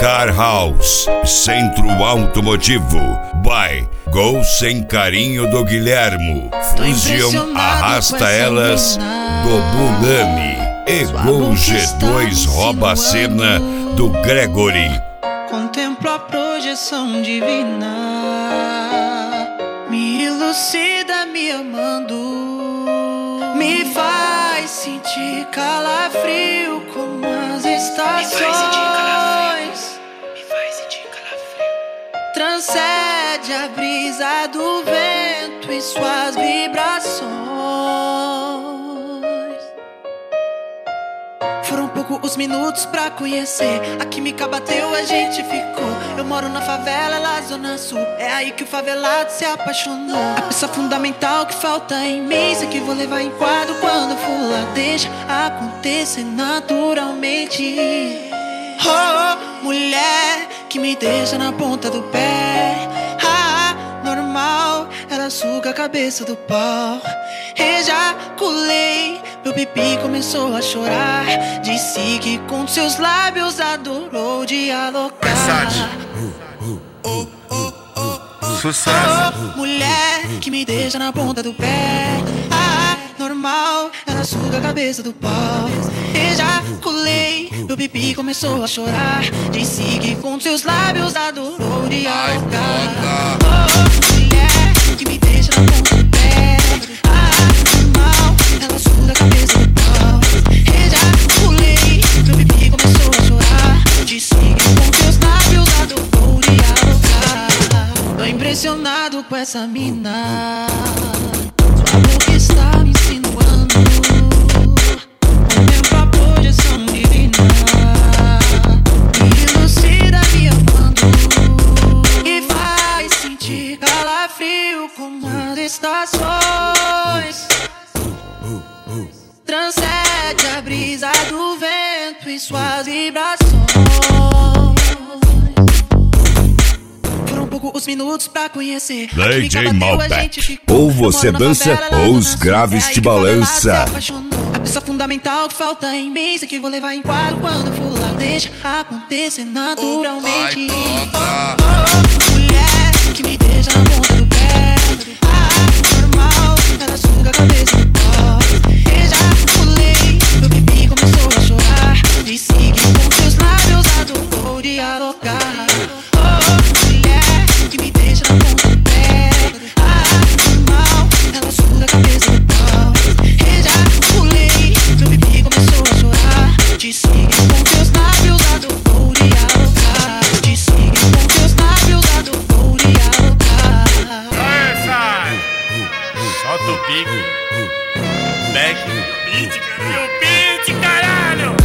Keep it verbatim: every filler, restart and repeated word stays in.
Car House, Centro Automotivo, by Gol Sem Carinho do Guilhermo, Fusion Arrasta Elas do Bulame e Gol G dois Rouba a Cena do Gregory. Contemplo a projeção divina, me elucida me amando, me faz sentir calafrio como as estações, me faz sentir calafrio, transcende a brisa do vento e suas vibrações. Foram poucos os minutos pra conhecer, a química bateu, a gente ficou. Eu moro na favela, lá zona sul, é aí que o favelado se apaixonou. A peça fundamental que falta em mim, sei que vou levar em quadro quando for lá. Deixa acontecer naturalmente. Oh, mulher que me deixa na ponta do pé. Ah, normal, ela suga a cabeça do pau. Ejaculei, meu pipi começou a chorar. Disse que com seus lábios adorou dialogar. Uh, uh, uh, uh, uh, uh. Sucesso. Oh, mulher que me deixa na ponta do pé. Ah, normal, ela suga a cabeça do pau. Ejaculei, meu pipi começou a chorar. Disse que com seus lábios adorou dialogar. Oh, mulher que me deixa na ponta do pé. Ah, normal, ela suga a cabeça do pau. Ejaculei, meu pipi começou a chorar. Disse que com seus lábios adorou dialogar. Tô impressionado com essa mina, sua boca está me insinuando. Contemplo a projeção divina, me elucida me amando, e faz sentir calafrio como as estações. Transcende a brisa do vento e suas vibrações. Foram poucos os minutos pra conhecer, D J Malbec. Ou você dança ou os graves te balança. A peça fundamental que falta em mim, sei que vou levar em quadro quando for lá. Deixa acontecer naturalmente. Oh, oh, oh, mulher que me deixa na ponta do pé. Ah, normal, ela suga a cabeça do pau. Ejaculei, meu pipi começou a chorar. Disse que com seus lábios adorou dialogar. Oh, oh, mulher que me deixa na ponta do pé. Ah, normal, ela suga a cabeça do pau. Ejaculei, meu pipi começou a chorar. Disse que com seus lábios adorou dialogar. Disse que com seus lábios adorou dialogar. Essa! Solta o pique. Back. Beat, meu beat, caralho!